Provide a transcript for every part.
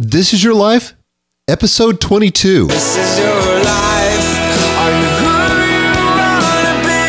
This is Your Life, episode 22. This is your life. Are you who you wanna be?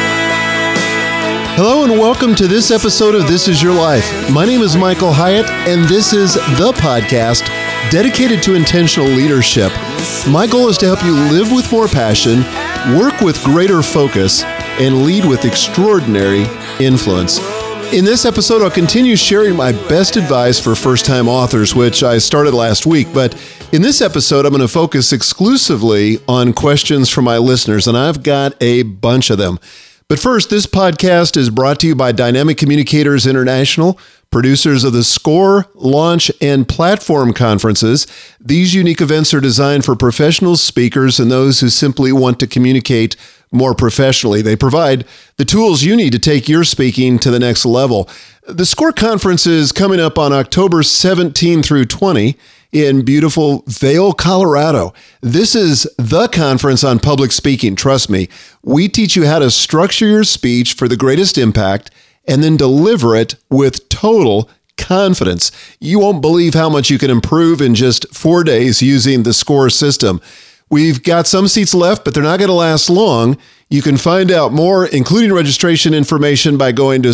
Hello and welcome to this episode of This Is Your Life. My name is Michael Hyatt, and this is the podcast dedicated to intentional leadership. My goal is to help you live with more passion, work with greater focus, and lead with extraordinary influence. In this episode, I'll continue sharing my best advice for first-time authors, which I started last week. But in this episode, I'm going to focus exclusively on questions from my listeners, and I've got a bunch of them. But first, this podcast is brought to you by Dynamic Communicators International, producers of the SCORE, Launch, and Platform conferences. These unique events are designed for professional speakers and those who simply want to communicate more professionally. They provide the tools you need to take your speaking to the next level. The SCORE conference is coming up on October 17 through 20 in beautiful Vail, Colorado. This is the conference on public speaking. Trust me, we teach you how to structure your speech for the greatest impact and then deliver it with total confidence. You won't believe how much you can improve in just 4 days using the SCORE system. We've got some seats left, but they're not going to last long. You can find out more, including registration information, by going to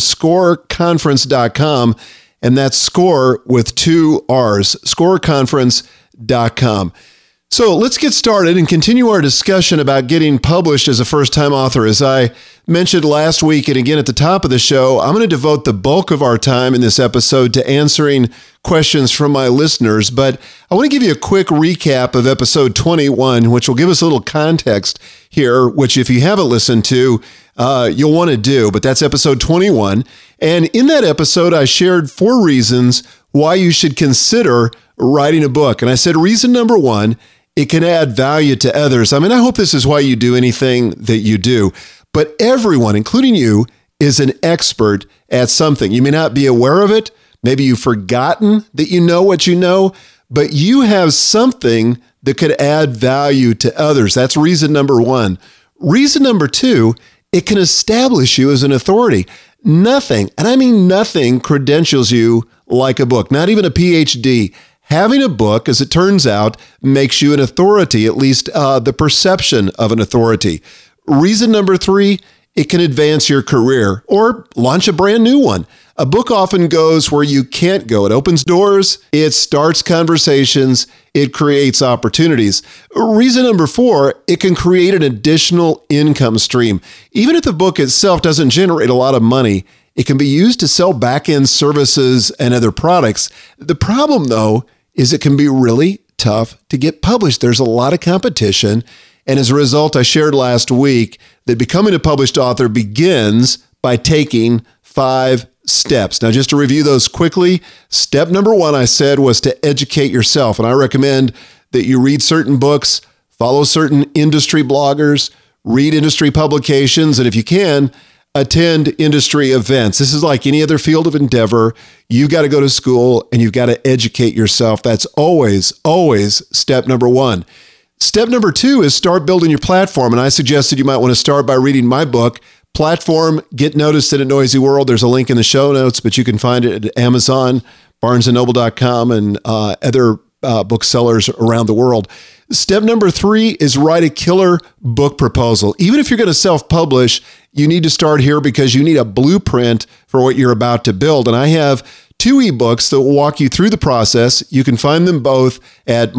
scoreconference.com, and that's SCORE with 2 R's, scoreconference.com. So let's get started and continue our discussion about getting published as a first-time author. As I mentioned last week and again at the top of the show, I'm going to devote the bulk of our time in this episode to answering questions from my listeners. But I want to give you a quick recap of episode 21, which will give us a little context here, which if you haven't listened to, you'll want to do. But that's episode 21. And in that episode, I shared 4 reasons why you should consider writing a book. And I said, reason number 1, it can add value to others. I mean, I hope this is why you do anything that you do. But everyone, including you, is an expert at something. You may not be aware of it. Maybe you've forgotten that you know what you know, but you have something that could add value to others. That's reason number 1. Reason number 2, it can establish you as an authority. Nothing, and I mean nothing, credentials you like a book, not even a PhD. Having a book, as it turns out, makes you an authority, at least the perception of an authority. Reason number 3, it can advance your career or launch a brand new one. A book often goes where you can't go. It opens doors, it starts conversations, it creates opportunities. Reason number 4, it can create an additional income stream. Even if the book itself doesn't generate a lot of money, it can be used to sell back-end services and other products. The problem, though, is it can be really tough to get published. There's a lot of competition. And as a result, I shared last week that becoming a published author begins by taking 5 steps. Now, just to review those quickly, step number 1, I said, was to educate yourself. And I recommend that you read certain books, follow certain industry bloggers, read industry publications, and if you can, attend industry events. This is like any other field of endeavor. You've got to go to school and you've got to educate yourself. That's always step number 1. Step number 2 is start building your platform. And I suggested you might want to start by reading my book, Platform, Get Noticed in a Noisy World. There's a link in the show notes, but you can find it at Amazon, BarnesandNoble.com, and other booksellers around the world. Step number 3 is write a killer book proposal. Even if you're going to self-publish, you need to start here because you need a blueprint for what you're about to build. And I have 2 ebooks that will walk you through the process. You can find them both at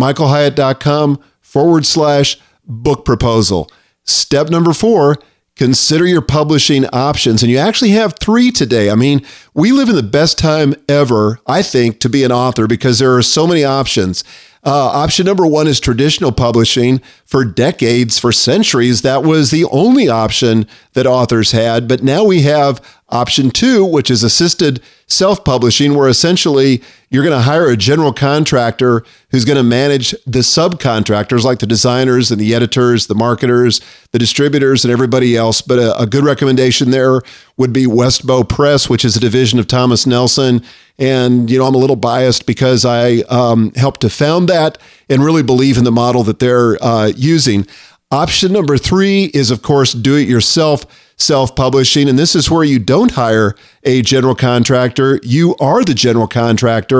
michaelhyatt.com/book proposal. Step number 4, consider your publishing options. And you actually have 3 today. I mean, we live in the best time ever, I think, to be an author because there are so many options. Option number 1 is traditional publishing. For decades, for centuries, that was the only option that authors had. But now we have option 2, which is assisted self-publishing, where essentially you're going to hire a general contractor who's going to manage the subcontractors like the designers and the editors, the marketers, the distributors, and everybody else. But a good recommendation there would be Westbow Press, which is a division of Thomas Nelson. And, I'm a little biased because I helped to found that and really believe in the model that they're using. Option number 3 is, of course, do-it-yourself self-publishing. And this is where you don't hire a general contractor. You are the general contractor.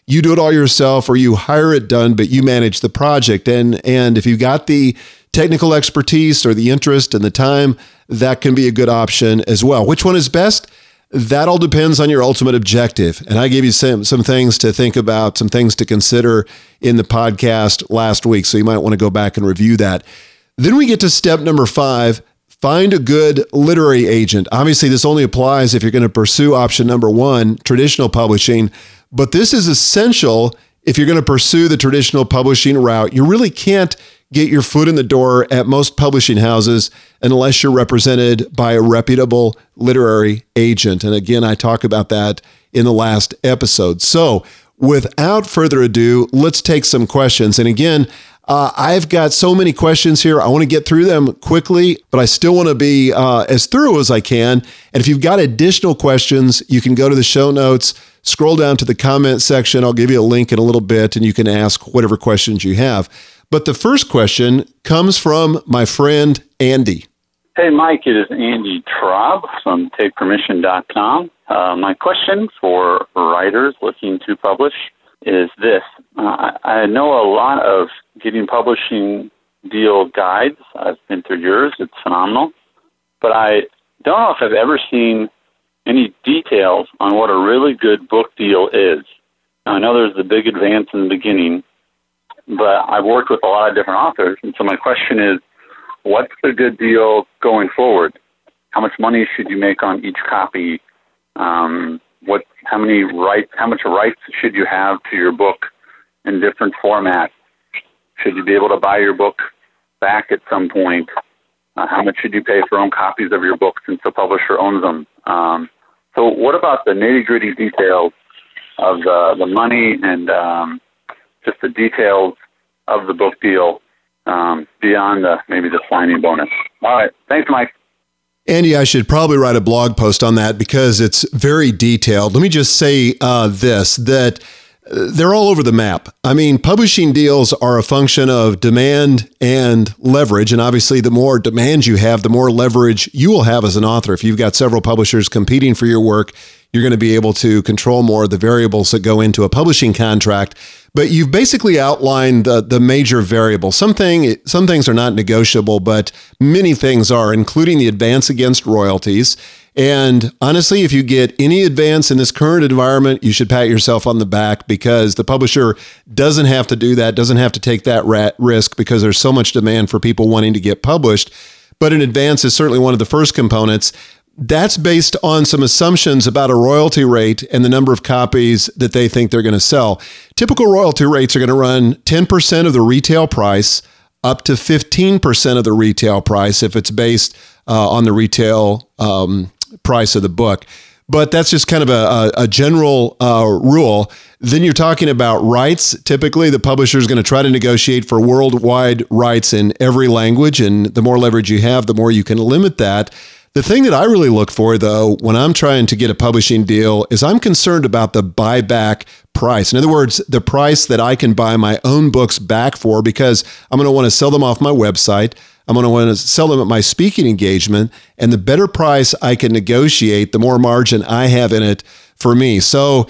you do it all yourself or you hire it done, but you manage the project. And if you've got the technical expertise or the interest and the time, that can be a good option as well. Which one is best? That all depends on your ultimate objective. And I gave you some things to think about, some things to consider in the podcast last week. So you might want to go back and review that. Then we get to step number 5, find a good literary agent. Obviously, this only applies if you're going to pursue option number 1, traditional publishing. But this is essential if you're going to pursue the traditional publishing route. You really can't get your foot in the door at most publishing houses unless you're represented by a reputable literary agent. And again, I talk about that in the last episode. So without further ado, let's take some questions. And again, I've got so many questions here. I want to get through them quickly, but I still want to be as thorough as I can. And if you've got additional questions, you can go to the show notes, scroll down to the comment section. I'll give you a link in a little bit, and you can ask whatever questions you have. But the first question comes from my friend, Andy. Hey, Mike, it is Andy Traub from TakePermission.com. My question for writers looking to publish is this. I know a lot of getting publishing deal guides. I've been through yours. It's phenomenal. But I don't know if I've ever seen any details on what a really good book deal is. Now, I know there's the big advance in the beginning, but I've worked with a lot of different authors. And so my question is, what's a good deal going forward? How much money should you make on each copy? How much rights should you have to your book in different formats? Should you be able to buy your book back at some point? How much should you pay for own copies of your book since the publisher owns them? So what about the nitty-gritty details of the money and just the details of the book deal beyond maybe the signing bonus? All right. Thanks, Mike. Andy, I should probably write a blog post on that because it's very detailed. Let me just say that they're all over the map. I mean, publishing deals are a function of demand and leverage. And obviously, the more demand you have, the more leverage you will have as an author. If you've got several publishers competing for your work, you're going to be able to control more of the variables that go into a publishing contract. But you've basically outlined the major variables. Some things are not negotiable, but many things are, including the advance against royalties. And honestly, if you get any advance in this current environment, you should pat yourself on the back because the publisher doesn't have to do that, doesn't have to take that risk because there's so much demand for people wanting to get published. But an advance is certainly one of the first components. That's based on some assumptions about a royalty rate and the number of copies that they think they're going to sell. Typical royalty rates are going to run 10% of the retail price up to 15% of the retail price if it's based on the retail price of the book. But that's just kind of a general rule. Then you're talking about rights. Typically, the publisher is going to try to negotiate for worldwide rights in every language. And the more leverage you have, the more you can limit that. The thing that I really look for, though, when I'm trying to get a publishing deal is I'm concerned about the buyback price. In other words, the price that I can buy my own books back for, because I'm going to want to sell them off my website. I'm going to want to sell them at my speaking engagement. And the better price I can negotiate, the more margin I have in it for me. So,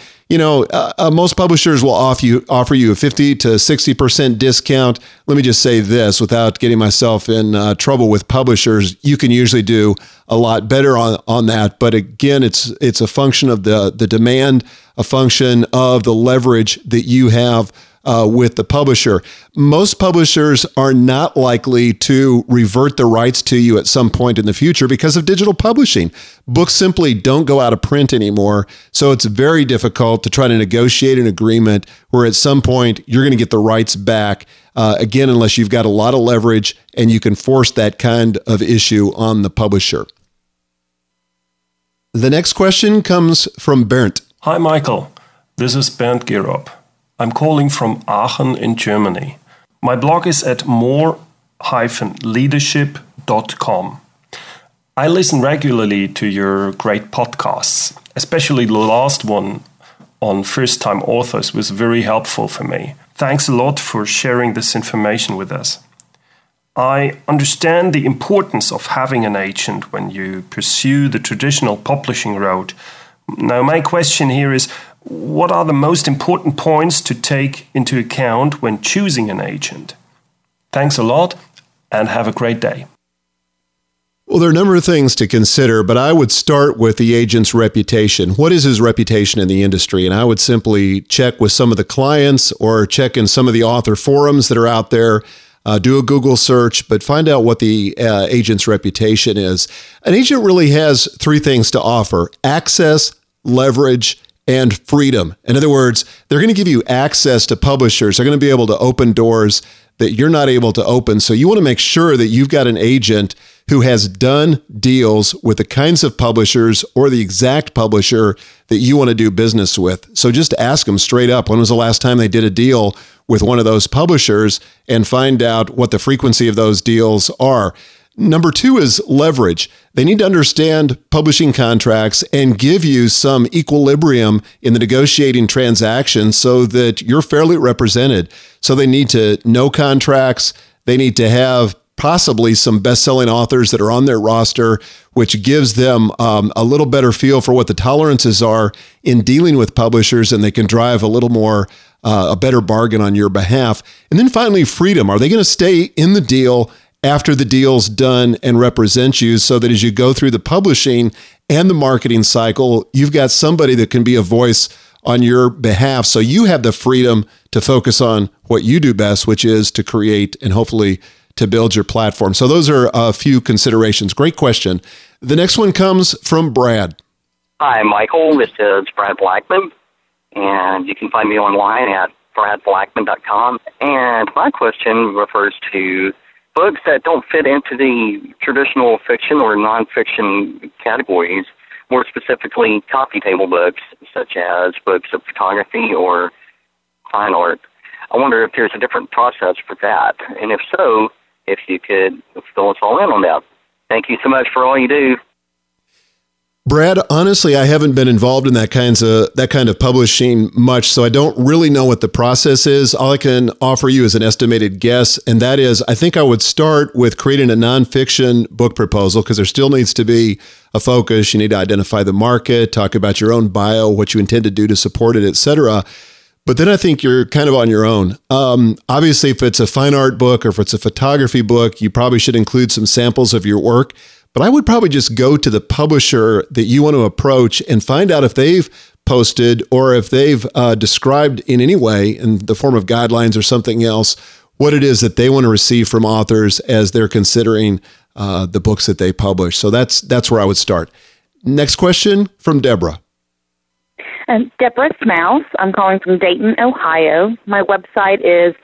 most publishers will offer you a 50 to 60% discount. Let me just say this, without getting myself in trouble with publishers, you can usually do a lot better on that. But again, it's a function of the demand, a function of the leverage that you have with the publisher. Most publishers are not likely to revert the rights to you at some point in the future because of digital publishing. Books simply don't go out of print anymore. So it's very difficult to try to negotiate an agreement where at some point you're going to get the rights back, again, unless you've got a lot of leverage and you can force that kind of issue on the publisher. The next question comes from Bernd. Hi, Michael. This is Bernd Gerob. I'm calling from Aachen in Germany. My blog is at more-leadership.com. I listen regularly to your great podcasts, especially the last one on first-time authors was very helpful for me. Thanks a lot for sharing this information with us. I understand the importance of having an agent when you pursue the traditional publishing route, Now, my question here is, what are the most important points to take into account when choosing an agent? Thanks a lot, and have a great day. Well, there are a number of things to consider, but I would start with the agent's reputation. What is his reputation in the industry? And I would simply check with some of the clients or check in some of the author forums that are out there. Do a Google search, but find out what the agent's reputation is. An agent really has three things to offer: access, leverage, and freedom. In other words, they're going to give you access to publishers. They're going to be able to open doors that you're not able to open. So you want to make sure that you've got an agent who has done deals with the kinds of publishers or the exact publisher that you want to do business with. So just ask them straight up, when was the last time they did a deal with one of those publishers, and find out what the frequency of those deals are. Number two is leverage. They need to understand publishing contracts and give you some equilibrium in the negotiating transaction so that you're fairly represented. So they need to know contracts. They need to have possibly some best-selling authors that are on their roster, which gives them a little better feel for what the tolerances are in dealing with publishers, and they can drive a little more, a better bargain on your behalf. And then finally, freedom. Are they going to stay in the deal after the deal's done and represent you, so that as you go through the publishing and the marketing cycle, you've got somebody that can be a voice on your behalf, so you have the freedom to focus on what you do best, which is to create and hopefully to build your platform. So those are a few considerations. Great question. The next one comes from Brad. Hi, Michael. This is Brad Blackman, and you can find me online at bradblackman.com. And my question refers to books that don't fit into the traditional fiction or nonfiction categories, more specifically coffee table books, such as books of photography or fine art. I wonder if there's a different process for that, and if so, if you could fill us all in on that. Thank you so much for all you do. Brad, honestly, I haven't been involved in that kind of publishing much, so I don't really know what the process is. All I can offer you is an estimated guess, and that is, I think I would start with creating a nonfiction book proposal, because there still needs to be a focus. You need to identify the market, talk about your own bio, what you intend to do to support it, etc. But then I think you're kind of on your own. Obviously, if it's a fine art book or if it's a photography book, you probably should include some samples of your work. But I would probably just go to the publisher that you want to approach and find out if they've posted or if they've described in any way, in the form of guidelines or something else, what it is that they want to receive from authors as they're considering the books that they publish. So that's where I would start. Next question from Deborah. Deborah Smouse. I'm calling from Dayton, Ohio. My website is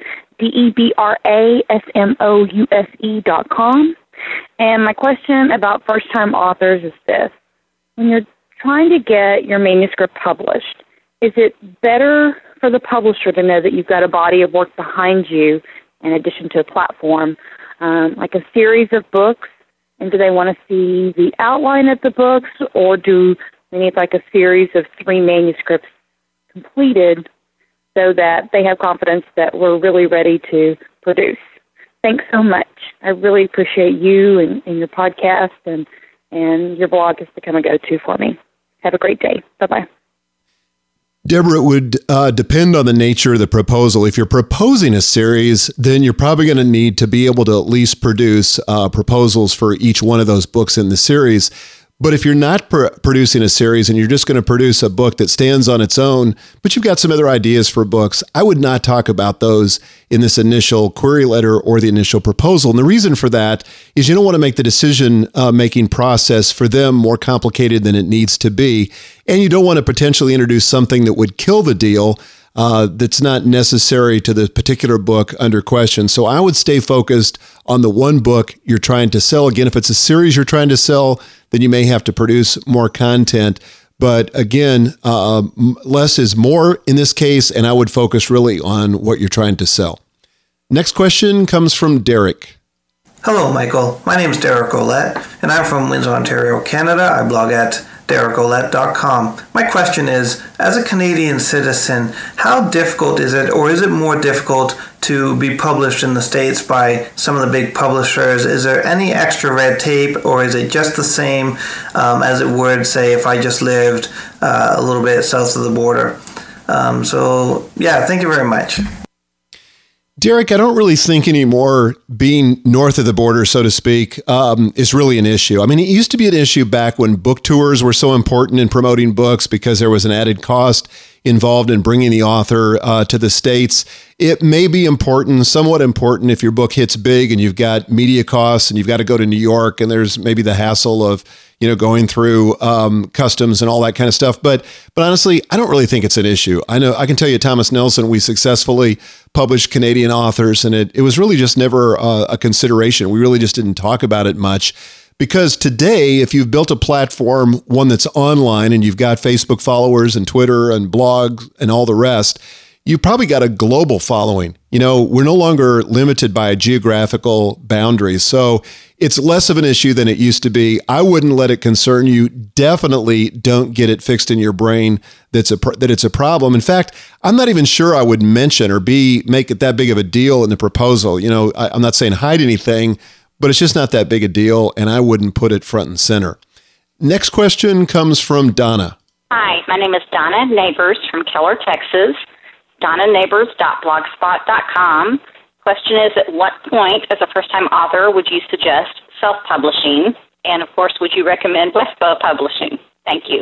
debrasmouse.com. And my question about first-time authors is this. When you're trying to get your manuscript published, is it better for the publisher to know that you've got a body of work behind you in addition to a platform, like a series of books? And do they want to see the outline of the books, or do they need like a series of 3 manuscripts completed so that they have confidence that we're really ready to produce? Thanks so much. I really appreciate you and your podcast, and your blog has become a go-to for me. Have a great day. Bye-bye. Deborah, it would depend on the nature of the proposal. If you're proposing a series, then you're probably going to need to be able to at least produce proposals for each one of those books in the series. But if you're not producing a series and you're just going to produce a book that stands on its own, but you've got some other ideas for books, I would not talk about those in this initial query letter or the initial proposal. And the reason for that is you don't want to make the decision-making process for them more complicated than it needs to be. And you don't want to potentially introduce something that would kill the deal that's not necessary to the particular book under question. So I would stay focused on the one book you're trying to sell. Again, if it's a series you're trying to sell, then you may have to produce more content. But again, less is more in this case, and I would focus really on what you're trying to sell. Next question comes from Derek. Hello, Michael. My name is Derek Olette, and I'm from Windsor, Ontario, Canada. I blog at DerekOlette.com. My question is, as a Canadian citizen, how difficult is it, or is it more difficult to be published in the States by some of the big publishers, is there any extra red tape, or is it just the same as it would, say, if I just lived a little bit south of the border? Thank you very much. Derek, I don't really think anymore being north of the border, so to speak, is really an issue. I mean, it used to be an issue back when book tours were so important in promoting books because there was an added cost involved in bringing the author to the States. It may be important, somewhat important, if your book hits big and you've got media costs and you've got to go to New York and there's maybe the hassle of going through customs and all that kind of stuff. But honestly, I don't really think it's an issue. I can tell you, Thomas Nelson, we successfully published Canadian authors, and it was really just never a consideration. We really just didn't talk about it much. Because today, if you've built a platform, one that's online, and you've got Facebook followers and Twitter and blogs and all the rest, you've probably got a global following. We're no longer limited by geographical boundaries. So it's less of an issue than it used to be. I wouldn't let it concern you. Definitely don't get it fixed in your brain that it's a problem. In fact, I'm not even sure I would mention or make it that big of a deal in the proposal. I'm not saying hide anything, but it's just not that big a deal, and I wouldn't put it front and center. Next question comes from Donna. Hi, my name is Donna Neighbors from Keller, Texas. DonnaNeighbors.blogspot.com. Question is, at what point, as a first-time author, would you suggest self-publishing? And, of course, would you recommend Westbow Publishing? Thank you.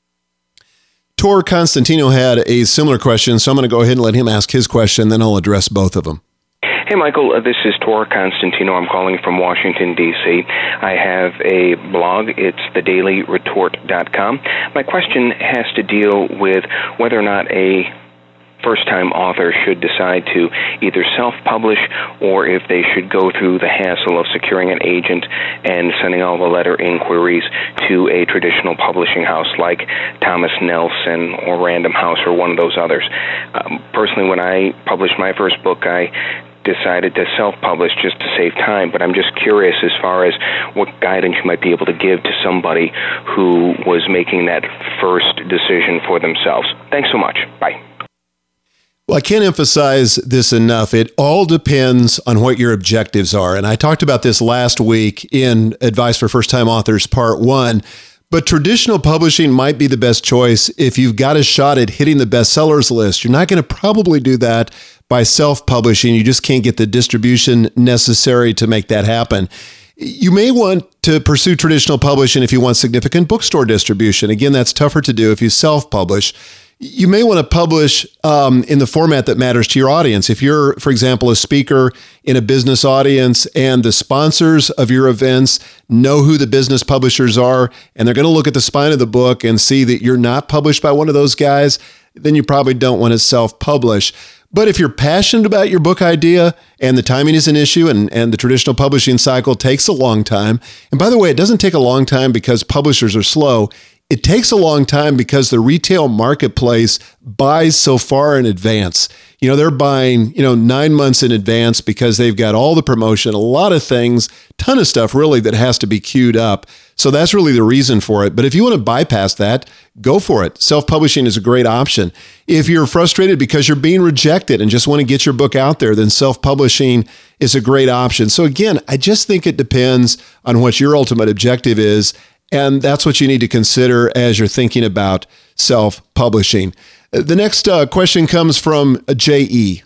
Tor Constantino had a similar question, so I'm going to go ahead and let him ask his question, then I'll address both of them. Hey, Michael, this is Tor Constantino. I'm calling from Washington, D.C. I have a blog. It's thedailyretort.com. My question has to deal with whether or not a first-time author should decide to either self-publish or if they should go through the hassle of securing an agent and sending all the letter inquiries to a traditional publishing house like Thomas Nelson or Random House or one of those others. Personally, when I published my first book, I decided to self-publish just to save time, but I'm just curious as far as what guidance you might be able to give to somebody who was making that first decision for themselves. Thanks so much. Bye. Well, I can't emphasize this enough. It all depends on what your objectives are. And I talked about this last week in Advice for First-Time Authors Part 1. But traditional publishing might be the best choice if you've got a shot at hitting the bestsellers list. You're not going to probably do that by self-publishing. You just can't get the distribution necessary to make that happen. You may want to pursue traditional publishing if you want significant bookstore distribution. Again, that's tougher to do if you self-publish. You may want to publish in the format that matters to your audience. If you're, for example, a speaker in a business audience and the sponsors of your events know who the business publishers are, and they're going to look at the spine of the book and see that you're not published by one of those guys, then you probably don't want to self-publish. But if you're passionate about your book idea and the timing is an issue and the traditional publishing cycle takes a long time, and by the way, it doesn't take a long time because publishers are slow. It takes a long time because the retail marketplace buys so far in advance. They're buying, 9 months in advance because they've got all the promotion, a lot of things, ton of stuff really that has to be queued up. So that's really the reason for it. But if you want to bypass that, go for it. Self-publishing is a great option. If you're frustrated because you're being rejected and just want to get your book out there, then self-publishing is a great option. So again, I just think it depends on what your ultimate objective is. And that's what you need to consider as you're thinking about self-publishing. The next question comes from J.E.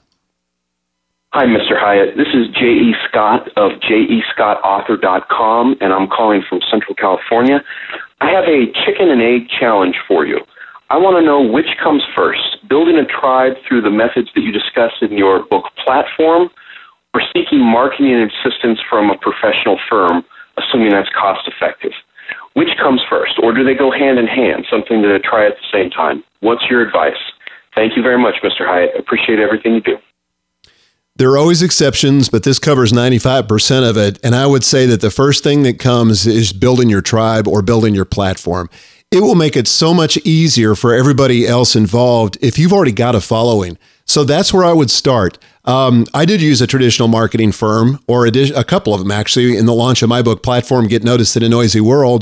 Hi, Mr. Hyatt. This is J.E. Scott of jescottauthor.com, and I'm calling from Central California. I have a chicken and egg challenge for you. I want to know which comes first, building a tribe through the methods that you discuss in your book platform, or seeking marketing and assistance from a professional firm, assuming that's cost-effective. Which comes first, or do they go hand in hand, something to try at the same time? What's your advice? Thank you very much, Mr. Hyatt. Appreciate everything you do. There are always exceptions, but this covers 95% of it. And I would say that the first thing that comes is building your tribe or building your platform. It will make it so much easier for everybody else involved if you've already got a following. So that's where I would start. I did use a traditional marketing firm, or a couple of them actually, in the launch of my book platform, Get Noticed in a Noisy World.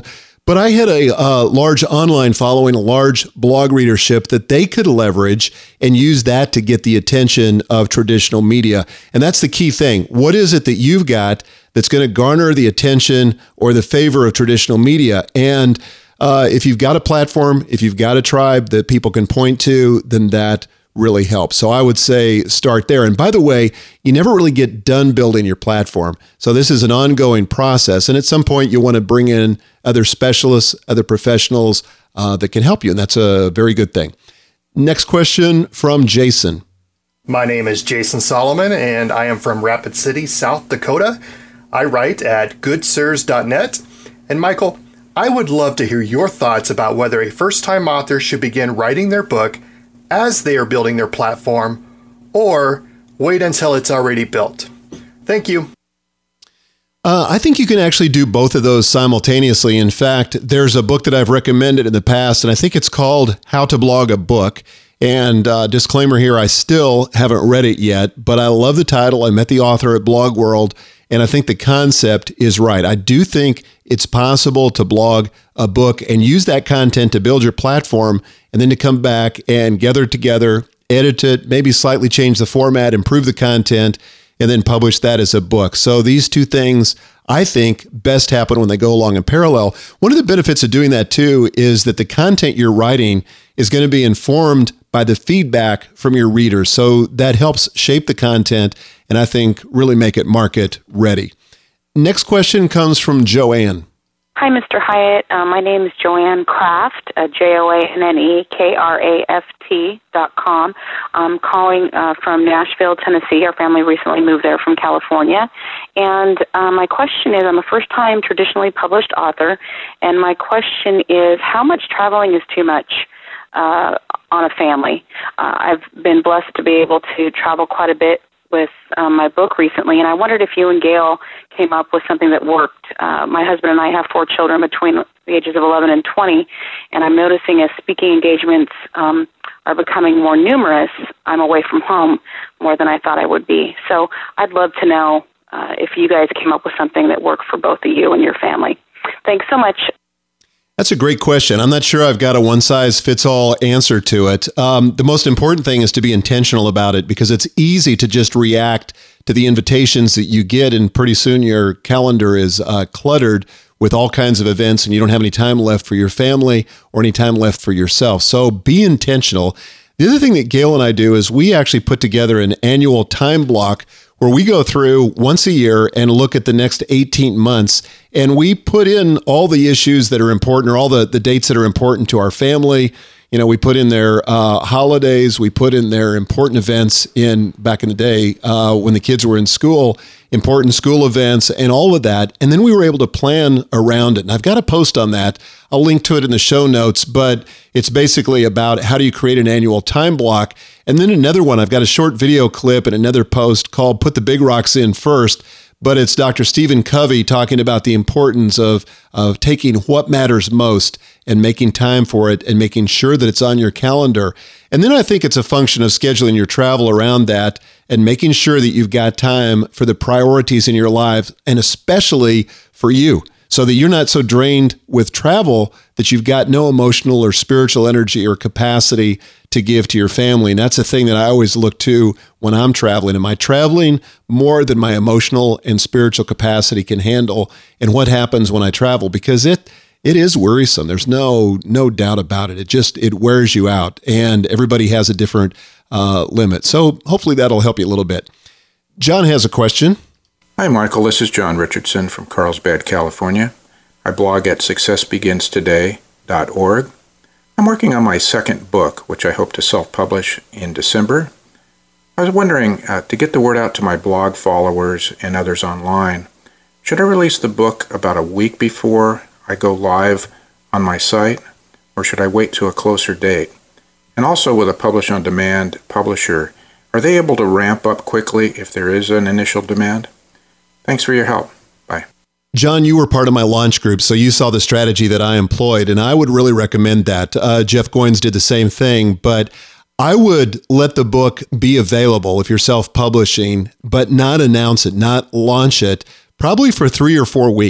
But I had a large online following, a large blog readership that they could leverage and use that to get the attention of traditional media. And that's the key thing. What is it that you've got that's going to garner the attention or the favor of traditional media? And if you've got a platform, if you've got a tribe that people can point to, then that really helps. So I would say start there. And by the way, you never really get done building your platform. So this is an ongoing process. And at some point, you want to bring in other specialists, other professionals that can help you. And that's a very good thing. Next question from Jason. My name is Jason Solomon, and I am from Rapid City, South Dakota. I write at goodsirs.net. And Michael, I would love to hear your thoughts about whether a first-time author should begin writing their book as they are building their platform, or wait until it's already built. Thank you. I think you can actually do both of those simultaneously. In fact, there's a book that I've recommended in the past, and I think it's called How to Blog a Book. And disclaimer here, I still haven't read it yet, but I love the title. I met the author at Blog World, and I think the concept is right. I do think it's possible to blog a book and use that content to build your platform, and then to come back and gather it together, edit it, maybe slightly change the format, improve the content, and then publish that as a book. So these two things, I think, best happen when they go along in parallel. One of the benefits of doing that, too, is that the content you're writing is going to be informed by the feedback from your readers. So that helps shape the content and I think really make it market ready. Next question comes from Joanne. Hi, Mr. Hyatt. My name is Joanne Kraft, JoanneCraft.com. I'm calling from Nashville, Tennessee. Our family recently moved there from California. And my question is, I'm a first-time traditionally published author, and my question is, how much traveling is too much on a family? I've been blessed to be able to travel quite a bit with my book recently, and I wondered if you and Gail came up with something that worked. My husband and I have 4 children between the ages of 11 and 20, and I'm noticing as speaking engagements are becoming more numerous, I'm away from home more than I thought I would be. So I'd love to know if you guys came up with something that worked for both of you and your family. Thanks so much. That's a great question. I'm not sure I've got a one-size-fits-all answer to it. The most important thing is to be intentional about it, because it's easy to just react to the invitations that you get, and pretty soon your calendar is cluttered with all kinds of events, and you don't have any time left for your family or any time left for yourself. So be intentional. The other thing that Gail and I do is we actually put together an annual time block where we go through once a year and look at the next 18 months, and we put in all the issues that are important, or all the dates that are important to our family. You know, we put in their holidays, we put in their important events back in the day when the kids were in school, important school events and all of that. And then we were able to plan around it. And I've got a post on that. I'll link to it in the show notes, but it's basically about how do you create an annual time block. And then another one, I've got a short video clip and another post called Put the Big Rocks In First. But it's Dr. Stephen Covey talking about the importance of taking what matters most and making time for it and making sure that it's on your calendar. And then I think it's a function of scheduling your travel around that and making sure that you've got time for the priorities in your life, and especially for you, so that you're not so drained with travel that you've got no emotional or spiritual energy or capacity to give to your family. And that's a thing that I always look to when I'm traveling. Am I traveling more than my emotional and spiritual capacity can handle? And what happens when I travel? Because it is worrisome. There's no doubt about it. It wears you out, and everybody has a different limit. So hopefully that'll help you a little bit. John has a question. Hi, Michael. This is John Richardson from Carlsbad, California. I blog at successbeginstoday.org. I'm working on my second book, which I hope to self-publish in December. I was wondering, to get the word out to my blog followers and others online, should I release the book about a week before I go live on my site, or should I wait to a closer date? And also, with a publish-on-demand publisher, are they able to ramp up quickly if there is an initial demand? Thanks for your help. Bye. John, you were part of my launch group, so you saw the strategy that I employed, and I would really recommend that. Jeff Goins did the same thing, but I would let the book be available if you're self-publishing, but not announce it, not launch it, probably for 3 or 4 weeks.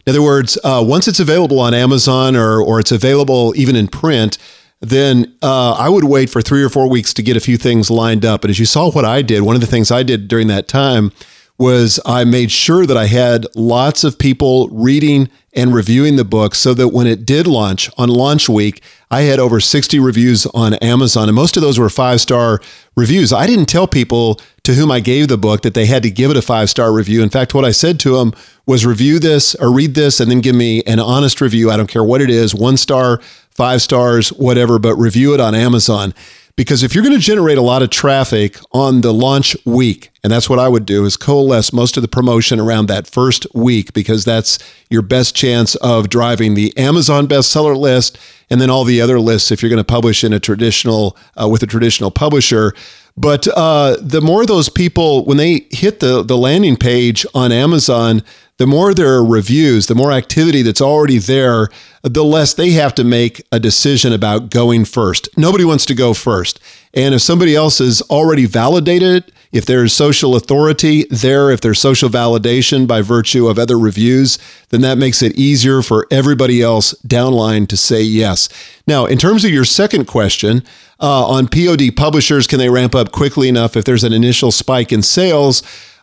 In other words, once it's available on Amazon or it's available even in print, then I would wait for 3 or 4 weeks to get a few things lined up. And as you saw what I did, one of the things I did during that time was I made sure that I had lots of people reading and reviewing the book so that when it did launch on launch week, I had over 60 reviews on Amazon, and most of those were 5-star reviews. I didn't tell people to whom I gave the book that they had to give it a 5-star review. In fact, what I said to them was review this or read this and then give me an honest review. I don't care what it is, 1 star, 5 stars, whatever, but review it on Amazon. Because if you're going to generate a lot of traffic on the launch week, and that's what I would do, is coalesce most of the promotion around that first week, because that's your best chance of driving the Amazon bestseller list and then all the other lists if you're going to publish in a traditional with a traditional publisher. But the more those people, when they hit the landing page on Amazon, the more there are reviews, the more activity that's already there, the less they have to make a decision about going first. Nobody wants to go first. And if somebody else has already validated it, if there's social authority there, if there's social validation by virtue of other reviews, then that makes it easier for everybody else downline to say yes. Now, in terms of your second question, on POD publishers, can they ramp up quickly enough if there's an initial spike in sales?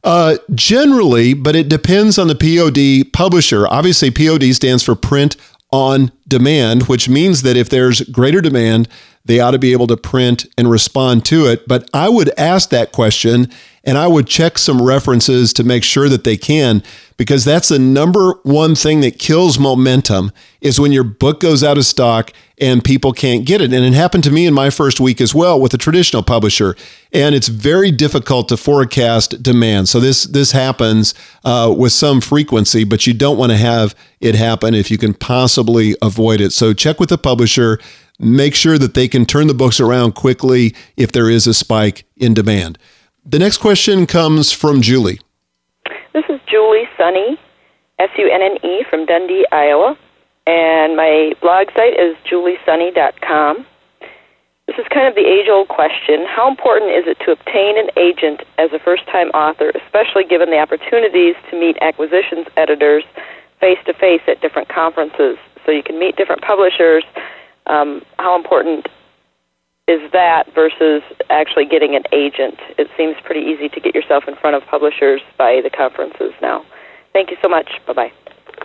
Generally, but it depends on the POD publisher. Obviously, POD stands for print on demand, which means that if there's greater demand, they ought to be able to print and respond to it. But I would ask that question and I would check some references to make sure that they can, because that's the number one thing that kills momentum is when your book goes out of stock and people can't get it. And it happened to me in my first week as well with a traditional publisher. And it's very difficult to forecast demand. So this happens with some frequency, but you don't want to have it happen if you can possibly avoid it. So check with the publisher. Make sure that they can turn the books around quickly if there is a spike in demand. The next question comes from Julie. This is Julie Sunny, Sunne, from Dundee, Iowa. And my blog site is juliesunny.com. This is kind of the age-old question. How important is it to obtain an agent as a first-time author, especially given the opportunities to meet acquisitions editors face-to-face at different conferences? So you can meet different publishers. How important is that versus actually getting an agent? It seems pretty easy to get yourself in front of publishers by the conferences now. Thank you so much. Bye-bye.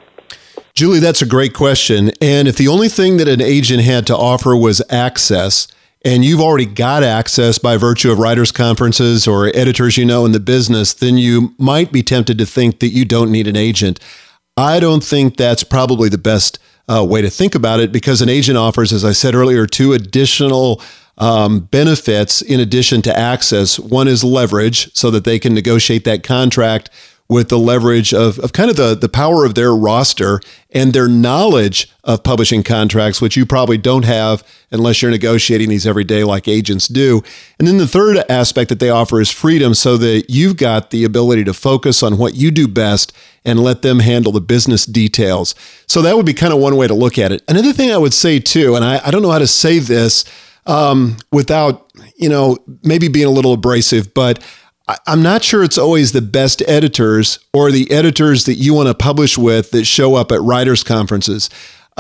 Julie, that's a great question. And if the only thing that an agent had to offer was access, and you've already got access by virtue of writers' conferences or editors you know in the business, then you might be tempted to think that you don't need an agent. I don't think that's probably the best way to think about it, because an agent offers, as I said earlier, 2 additional benefits in addition to access. One is leverage, so that they can negotiate that contract with the leverage of kind of the power of their roster and their knowledge of publishing contracts, which you probably don't have unless you're negotiating these every day like agents do. And then the third aspect that they offer is freedom, so that you've got the ability to focus on what you do best and let them handle the business details. So that would be kind of one way to look at it. Another thing I would say too, and I don't know how to say this without, maybe being a little abrasive, but I'm not sure it's always the best editors or the editors that you want to publish with that show up at writers' conferences.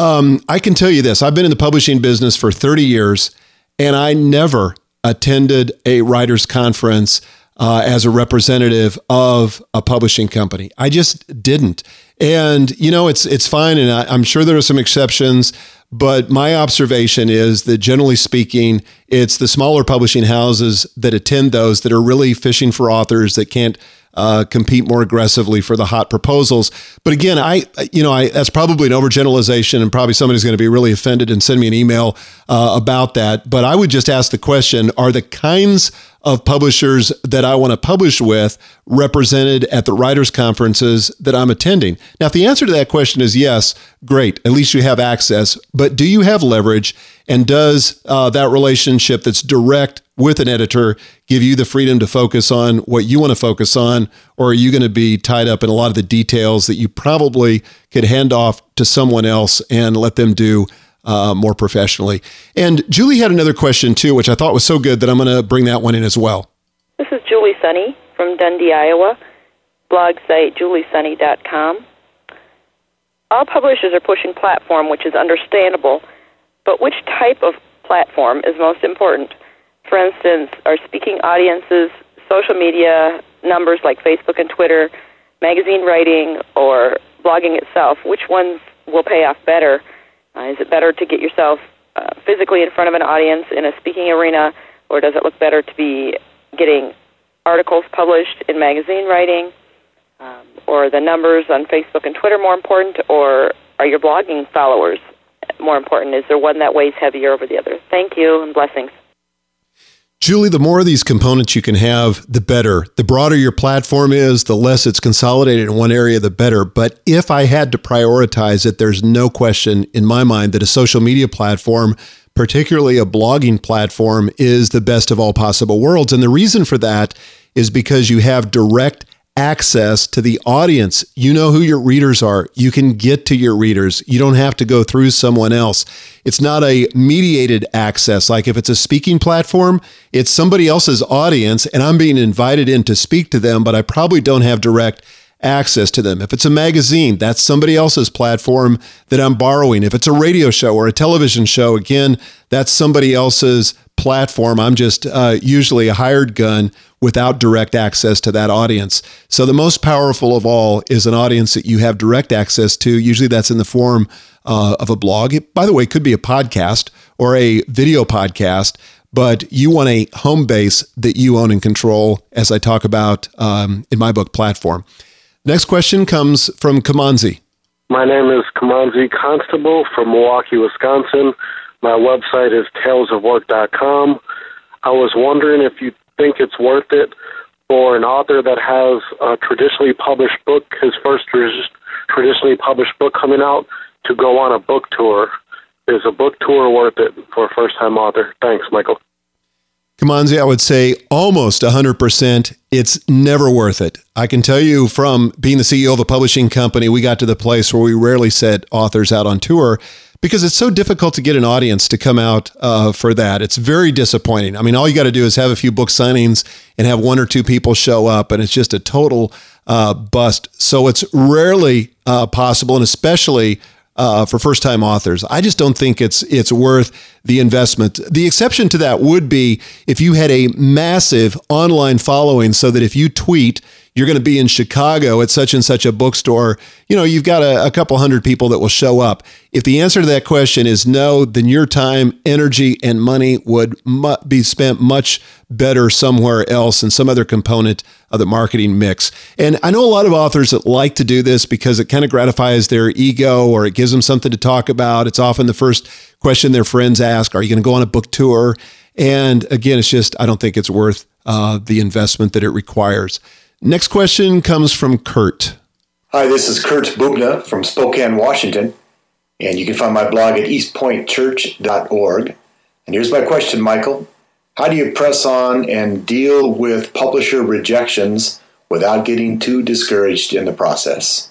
I can tell you this. I've been in the publishing business for 30 years, and I never attended a writers' conference as a representative of a publishing company. I just didn't. And, it's fine, and I'm sure there are some exceptions, but my observation is that generally speaking, it's the smaller publishing houses that attend those that are really fishing for authors that can't compete more aggressively for the hot proposals. But again, that's probably an overgeneralization, and probably somebody's going to be really offended and send me an email about that. But I would just ask the question, are the kinds of publishers that I want to publish with represented at the writers' conferences that I'm attending? Now, if the answer to that question is yes, great. At least you have access. But do you have leverage? And does that relationship that's direct with an editor give you the freedom to focus on what you want to focus on? Or are you going to be tied up in a lot of the details that you probably could hand off to someone else and let them do more professionally? And Julie had another question too, which I thought was so good that I'm going to bring that one in as well. This is Julie Sunny from Dundee, Iowa. Blog site juliesunny.com. all publishers are pushing platform, which is understandable, but which type of platform is most important? For instance, are speaking audiences, social media numbers like Facebook and Twitter, magazine writing, or blogging itself? Which ones will pay off better? Is it better to get yourself physically in front of an audience in a speaking arena, or does it look better to be getting articles published in magazine writing? Or are the numbers on Facebook and Twitter more important, or are your blogging followers more important? Is there one that weighs heavier over the other? Thank you, and blessings. Julie, the more of these components you can have, the better. The broader your platform is, the less it's consolidated in one area, the better. But if I had to prioritize it, there's no question in my mind that a social media platform, particularly a blogging platform, is the best of all possible worlds. And the reason for that is because you have direct access to the audience. You know who your readers are. You can get to your readers. You don't have to go through someone else. It's not a mediated access. Like if it's a speaking platform, it's somebody else's audience and I'm being invited in to speak to them, but I probably don't have direct access to them. If it's a magazine, that's somebody else's platform that I'm borrowing. If it's a radio show or a television show, again, that's somebody else's platform. I'm just usually a hired gun without direct access to that audience. So the most powerful of all is an audience that you have direct access to. Usually that's in the form of a blog. It, by the way, could be a podcast or a video podcast, but you want a home base that you own and control, as I talk about in my book, Platform. Next question comes from Kamanzi. My name is Kamanzi Constable from Milwaukee, Wisconsin. My website is talesofwork.com. I was wondering if you think it's worth it for an author that has a traditionally published book, his first traditionally published book coming out, to go on a book tour. Is a book tour worth it for a first-time author? Thanks, Michael. Kamanzi, I would say almost 100%. It's never worth it. I can tell you from being the CEO of a publishing company, we got to the place where we rarely set authors out on tour because it's so difficult to get an audience to come out for that. It's very disappointing. I mean, all you got to do is have a few book signings and have one or two people show up, and it's just a total bust. So it's rarely possible, and especially for first-time authors. I just don't think it's worth the investment. The exception to that would be if you had a massive online following so that if you tweet, you're going to be in Chicago at such and such a bookstore, you've got a couple hundred people that will show up. If the answer to that question is no, then your time, energy, and money would be spent much better somewhere else in some other component of the marketing mix. And I know a lot of authors that like to do this because it kind of gratifies their ego or it gives them something to talk about. It's often the first question their friends ask, are you going to go on a book tour? And again, I don't think it's worth the investment that it requires. Next question comes from Kurt. Hi, this is Kurt Bubna from Spokane, Washington, and you can find my blog at eastpointchurch.org. And here's my question, Michael. How do you press on and deal with publisher rejections without getting too discouraged in the process?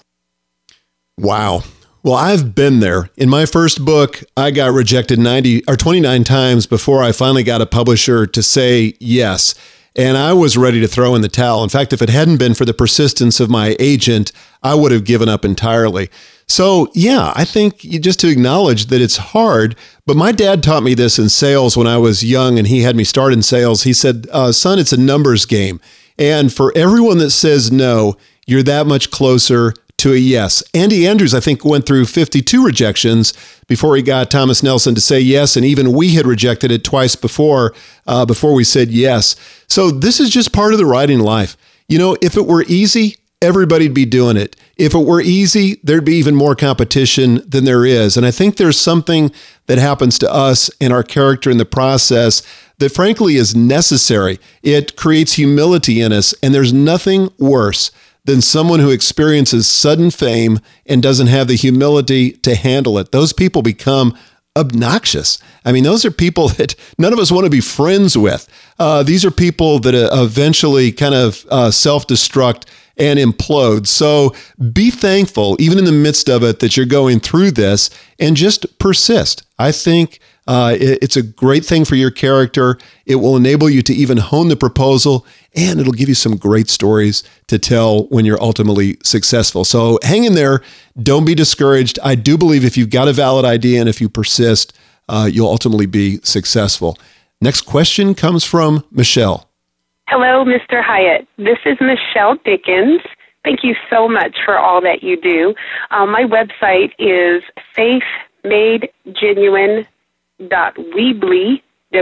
Wow. Well, I've been there. In my first book, I got rejected 29 times before I finally got a publisher to say yes. And I was ready to throw in the towel. In fact, if it hadn't been for the persistence of my agent, I would have given up entirely. So yeah, I think just to acknowledge that it's hard, but my dad taught me this in sales when I was young and he had me start in sales. He said, son, it's a numbers game. And for everyone that says no, you're that much closer to a yes. Andy Andrews, I think, went through 52 rejections before he got Thomas Nelson to say yes. And even we had rejected it twice before we said yes. So this is just part of the writing life. If it were easy, everybody'd be doing it. If it were easy, there'd be even more competition than there is. And I think there's something that happens to us and our character in the process that frankly is necessary. It creates humility in us. And there's nothing worse than someone who experiences sudden fame and doesn't have the humility to handle it. Those people become obnoxious. I mean, those are people that none of us want to be friends with. These are people that eventually kind of self-destruct and implode. So be thankful, even in the midst of it, that you're going through this and just persist. I think It's a great thing for your character. It will enable you to even hone the proposal, and it'll give you some great stories to tell when you're ultimately successful. So hang in there. Don't be discouraged. I do believe if you've got a valid idea and if you persist, you'll ultimately be successful. Next question comes from Michelle. Hello, Mr. Hyatt. This is Michelle Dickens. Thank you so much for all that you do. My website is faithmadegenuine.weebly,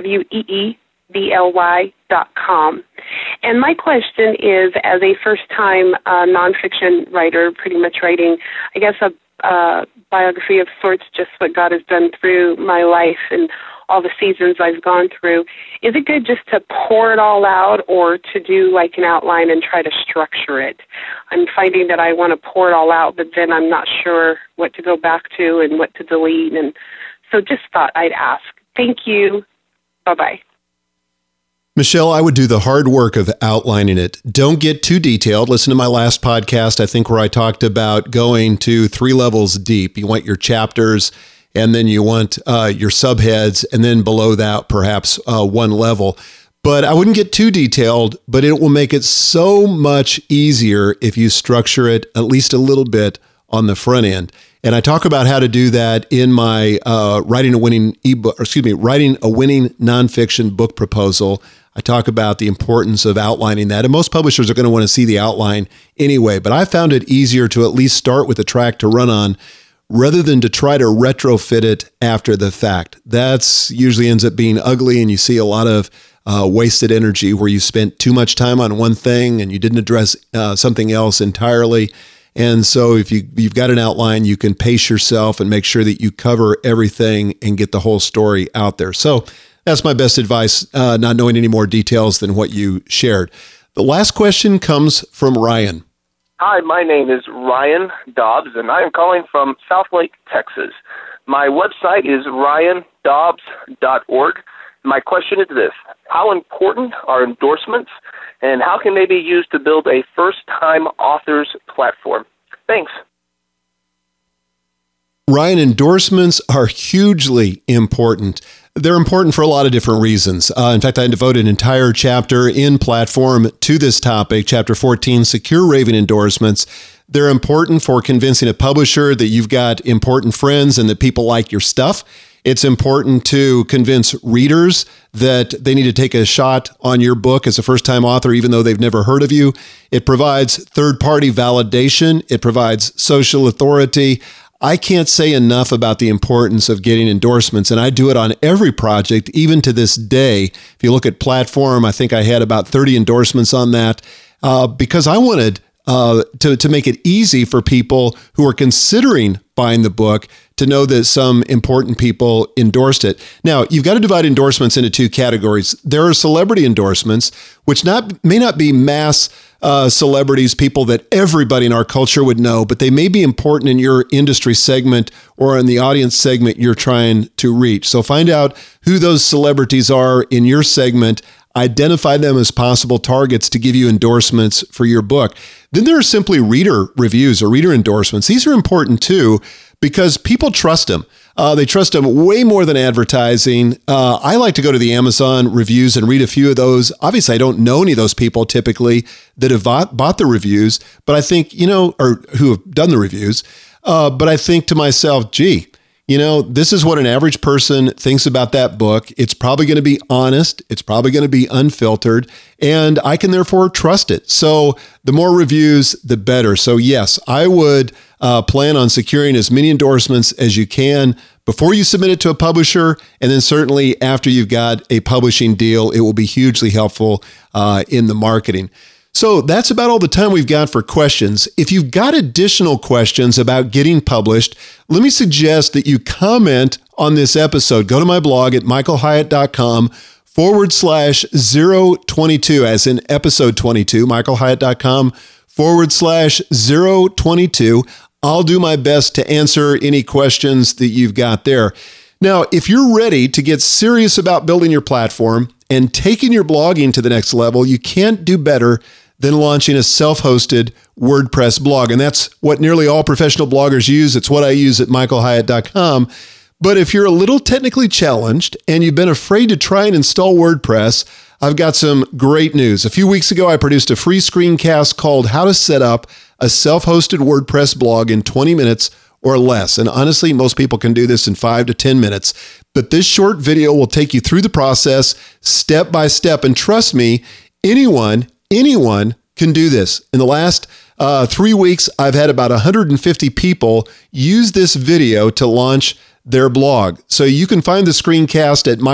weebly.com. And my question is, as a first-time nonfiction writer, pretty much writing, I guess, a biography of sorts, just what God has done through my life and all the seasons I've gone through, is it good just to pour it all out or to do like an outline and try to structure it? I'm finding that I want to pour it all out, but then I'm not sure what to go back to and what to delete. And so just thought I'd ask. Thank you. Bye-bye. Michelle, I would do the hard work of outlining it. Don't get too detailed. Listen to my last podcast, I think, where I talked about going to 3 levels deep. You want your chapters, and then you want your subheads, and then below that, perhaps 1 level. But I wouldn't get too detailed, but it will make it so much easier if you structure it at least a little bit on the front end. And I talk about how to do that in my writing a winning nonfiction book proposal. I talk about the importance of outlining that. And most publishers are going to want to see the outline anyway, but I found it easier to at least start with a track to run on rather than to try to retrofit it after the fact. That's usually ends up being ugly, and you see a lot of wasted energy where you spent too much time on one thing and you didn't address something else entirely. And so if you've got an outline, you can pace yourself and make sure that you cover everything and get the whole story out there. So that's my best advice, not knowing any more details than what you shared. The last question comes from Ryan. Hi, my name is Ryan Dobbs, and I am calling from Southlake, Texas. My website is ryandobbs.org. My question is this: how important are endorsements, and how can they be used to build a first-time author's platform? Thanks. Ryan, endorsements are hugely important. They're important for a lot of different reasons. In fact, I devoted an entire chapter in Platform to this topic, Chapter 14, Secure Raving Endorsements. They're important for convincing a publisher that you've got important friends and that people like your stuff. It's important to convince readers that they need to take a shot on your book as a first-time author, even though they've never heard of you. It provides third-party validation. It provides social authority. I can't say enough about the importance of getting endorsements, and I do it on every project, even to this day. If you look at Platform, I think I had about 30 endorsements on that because I wanted to make it easy for people who are considering buying the book to know that some important people endorsed it. Now, you've got to divide endorsements into 2 categories. There are celebrity endorsements, which may not be mass celebrities, people that everybody in our culture would know, but they may be important in your industry segment or in the audience segment you're trying to reach. So find out who those celebrities are in your segment, identify them as possible targets to give you endorsements for your book. Then there are simply reader reviews or reader endorsements. These are important too, because people trust them. They trust them way more than advertising. I like to go to the Amazon reviews and read a few of those. Obviously, I don't know any of those people typically that have bought the reviews, but I think, or who have done the reviews. But I think to myself, gee, this is what an average person thinks about that book. It's probably going to be honest. It's probably going to be unfiltered, and I can therefore trust it. So the more reviews, the better. So yes, I would plan on securing as many endorsements as you can before you submit it to a publisher. And then certainly after you've got a publishing deal, it will be hugely helpful in the marketing. So that's about all the time we've got for questions. If you've got additional questions about getting published, let me suggest that you comment on this episode. Go to my blog at michaelhyatt.com/022, as in episode 22, michaelhyatt.com/022. I'll do my best to answer any questions that you've got there. Now, if you're ready to get serious about building your platform and taking your blogging to the next level, you can't do better than launching a self-hosted WordPress blog. And that's what nearly all professional bloggers use. It's what I use at michaelhyatt.com. But if you're a little technically challenged and you've been afraid to try and install WordPress, I've got some great news. A few weeks ago, I produced a free screencast called How to Set Up a Self-Hosted WordPress Blog in 20 minutes or less. And honestly, most people can do this in 5 to 10 minutes. But this short video will take you through the process step by step. And trust me, anyone can do this. In the last 3 weeks, I've had about 150 people use this video to launch their blog. So you can find the screencast at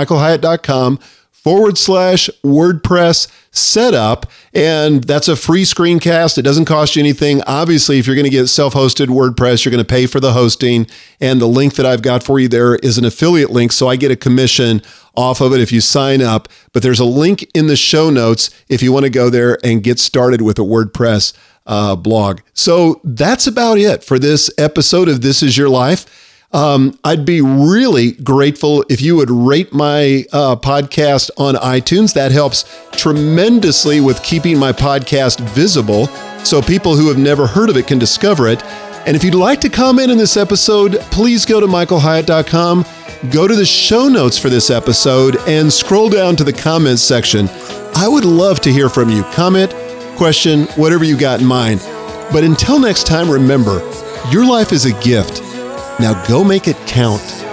michaelhyatt.com/WordPress setup. And that's a free screencast. It doesn't cost you anything. Obviously, if you're going to get self-hosted WordPress, you're going to pay for the hosting. And the link that I've got for you there is an affiliate link. So I get a commission off of it if you sign up. But there's a link in the show notes if you want to go there and get started with a WordPress blog. So that's about it for this episode of This Is Your Life. I'd be really grateful if you would rate my podcast on iTunes. That helps tremendously with keeping my podcast visible so people who have never heard of it can discover it. And if you'd like to comment in this episode, please go to michaelhyatt.com, go to the show notes for this episode, and scroll down to the comments section. I would love to hear from you. Comment, question, whatever you got in mind. But until next time, remember, your life is a gift. Now go make it count.